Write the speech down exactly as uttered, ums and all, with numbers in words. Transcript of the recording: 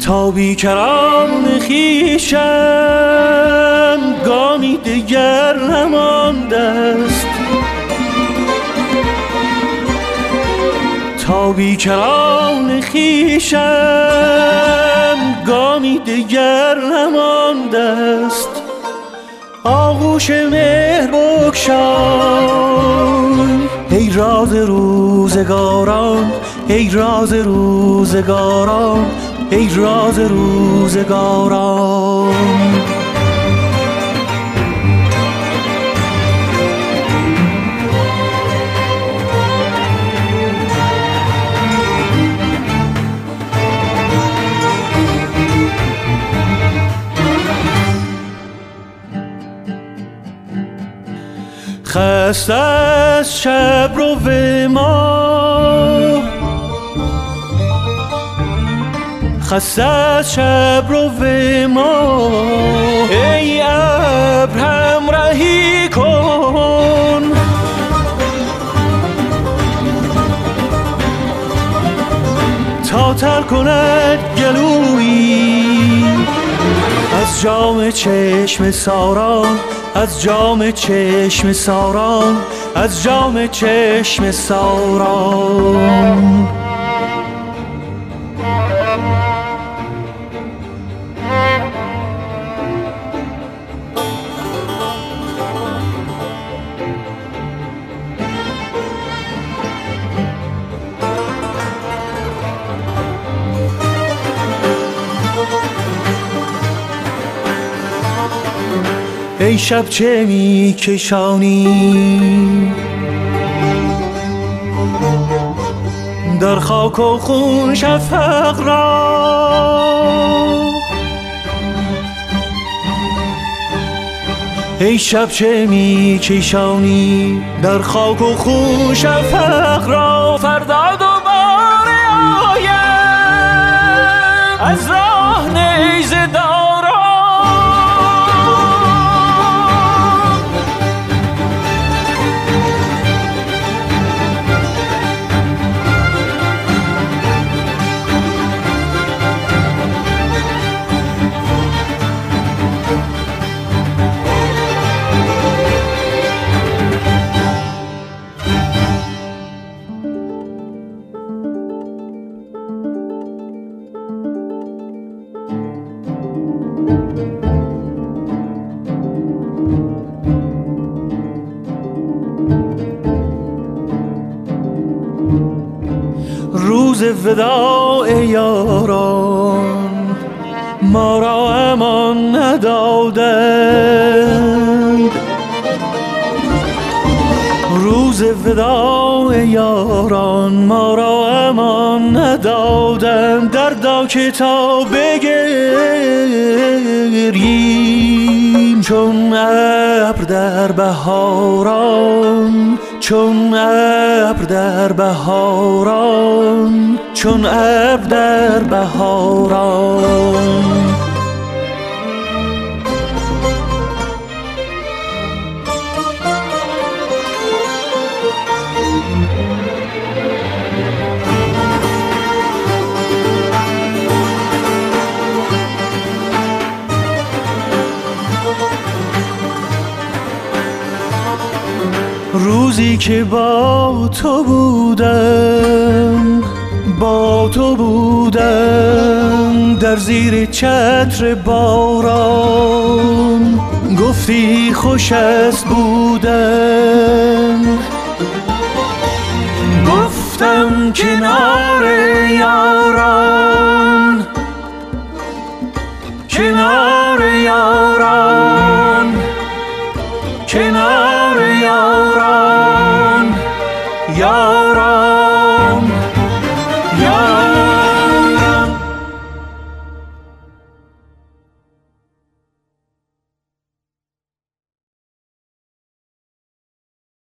تا بیکران خویشم گامی دیگر نمانده است، تا بیکران خویشم گامی دیگر نمانده است. آغوش مهر بگشای ای راز روزگاران، ای راز روزگاران، ای راز روزگاران. خسته از شب رو به ما، خسته از شب رو به ما، ای ابر همراهی کن. تا تر کند گلویی از جام چشم ساران، از جام چشم ساران، از جام چشم ساران. ای شب چه می کشانی در خاک و خون شفق را، ای شب چه می کشانی در خاک و خون شفق را. فردا دوباره آیم از راه نیزه داران، روز وداع یاران ما را امان ندادند، روز وداع یاران ما را امان ندادند. دردا که تا بگریم چون ابر در بهاران، چون ابر در بهاران، چون ابر در بهاران. روزی که با تو بودم، با تو بودم در زیر چتر باران، گفتی خوش است بودن، گفتم کنار یار